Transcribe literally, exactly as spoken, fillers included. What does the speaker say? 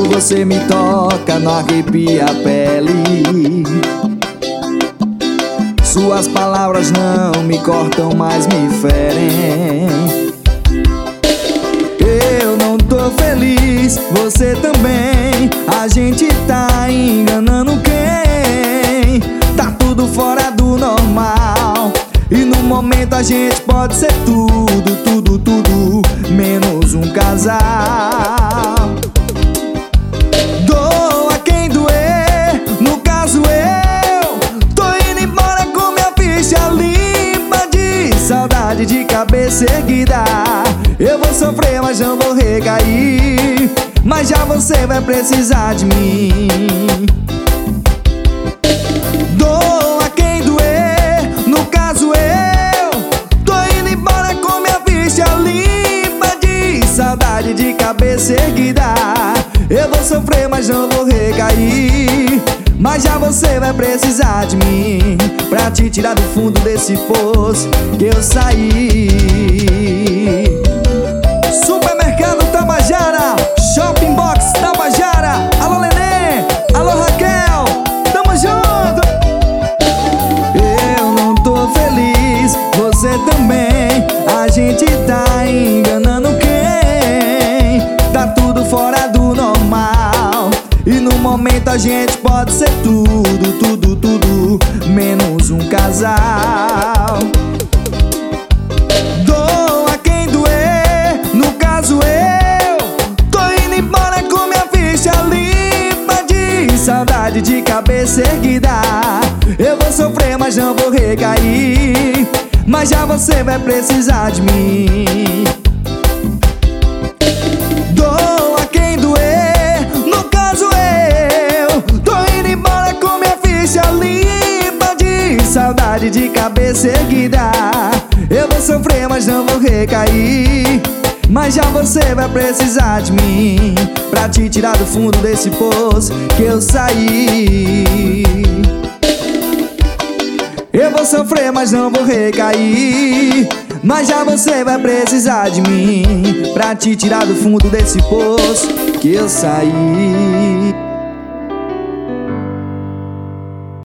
você me toca, não arrepia a pele. Suas palavras não me cortam, mas me ferem. Eu não tô feliz, você também. A gente tá enganando quem? Tá tudo fora do normal. E no momento a gente pode ser tudo, tudo, tudo, menos um casal. Doa quem doer, no caso eu tô indo embora com minha ficha limpa de saudade, de cabeça erguida. Eu vou sofrer, mas não vou recair. Mas já você vai precisar de mim. Doa quem doer, no caso eu tô indo embora com minha ficha limpa de saudade, de cabeça erguida. Eu vou sofrer, mas não vou recair. Mas já você vai precisar de mim pra te tirar do fundo desse poço que eu saí. Supermercado Tabajara, Shopping Box Tabajara. Alô Nenê, alô Raquel, tamo junto. Eu não tô feliz, você também. A gente tá enganando quem? Tá tudo fora do normal. E no momento a gente pode ser tudo, tudo, tudo, menos um casal. Doa quem doer, no caso eu tô indo embora com minha ficha limpa de saudade, de cabeça erguida. Eu vou sofrer, mas não vou recair. Mas já você vai precisar de mim. Doa quem doer, no caso eu tô indo embora com minha ficha limpa de saudade, de cabeça erguida. Eu vou sofrer, mas não vou recair. Mas já você vai precisar de mim pra te tirar do fundo desse poço que eu saí. Eu vou sofrer, mas não vou recair. Mas já você vai precisar de mim pra te tirar do fundo desse poço que eu saí.